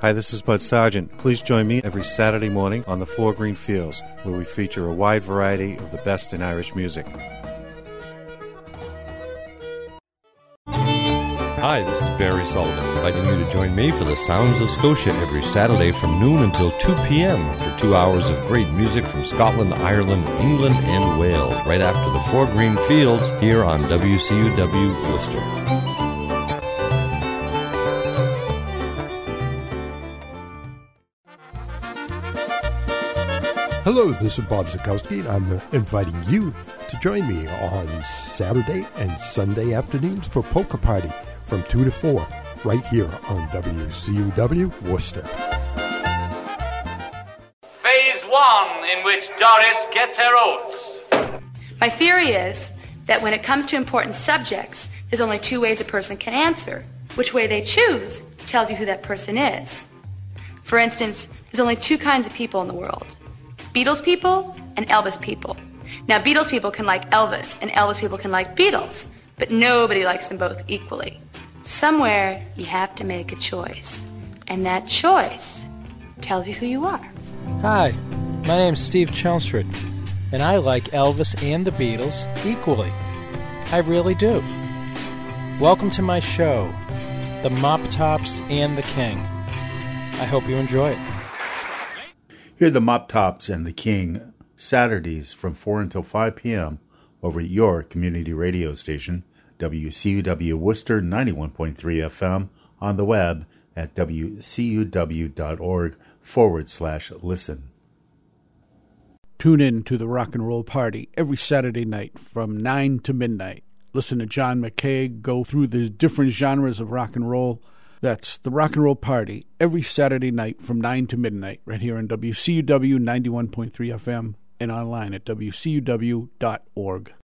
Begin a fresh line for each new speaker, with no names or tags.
Hi, this is Bud Sargent. Please join me every Saturday morning on the Four Green Fields, where we feature a wide variety of the best in Irish music.
Hi, this is Barry Sullivan, inviting you to join me for the Sounds of Scotia every Saturday from noon until 2 p.m. for 2 hours of great music from Scotland, Ireland, England, and Wales, right after the Four Green Fields here on WCUW Worcester.
Hello, this is Bob Zukowski, and I'm inviting you to join me on Saturday and Sunday afternoons for Polka Party from 2 to 4, right here on WCUW Worcester.
Phase 1, in which Doris gets her oats.
My theory is that when it comes to important subjects, there's only two ways a person can answer. Which way they choose tells you who that person is. For instance, there's only two kinds of people in the world: Beatles people and Elvis people. Now, Beatles people can like Elvis, and Elvis people can like Beatles, but nobody likes them both equally. Somewhere, you have to make a choice, and that choice tells you who you are.
Hi, my name's Steve Chelmsford, and I like Elvis and the Beatles equally. I really do. Welcome to my show, The Mop Tops and the King. I hope you enjoy it.
Hear the Mop Tops and the King Saturdays from 4 until 5 p.m. over at your community radio station, WCUW Worcester 91.3 FM, on the web at wcuw.org/listen.
Tune in to the Rock and Roll Party every Saturday night from 9 to midnight. Listen to John McKay go through the different genres of rock and roll. That's the Rock and Roll Party every Saturday night from 9 to midnight right here on WCUW 91.3 FM and online at wcuw.org.